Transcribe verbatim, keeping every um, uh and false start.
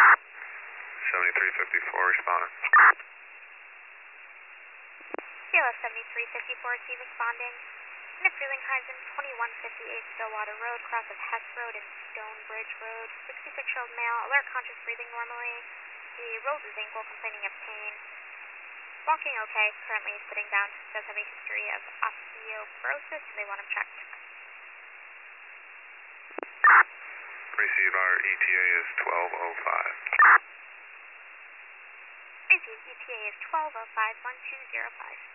seventy-three fifty-four, responding. C L S seventy-three fifty-four, C responding. In a fueling horizon, twenty-one fifty-eight Stillwater Road, cross of Hess Road and Stonebridge Road. sixty-six-year-old male, alert, conscious, breathing normally. He rolled his ankle, complaining of pain. Walking okay, currently sitting down, does have a history of osteoporosis, so they want him checked. Receive, our E T A is twelve oh five. Receive, E T A is twelve oh five, one two zero five.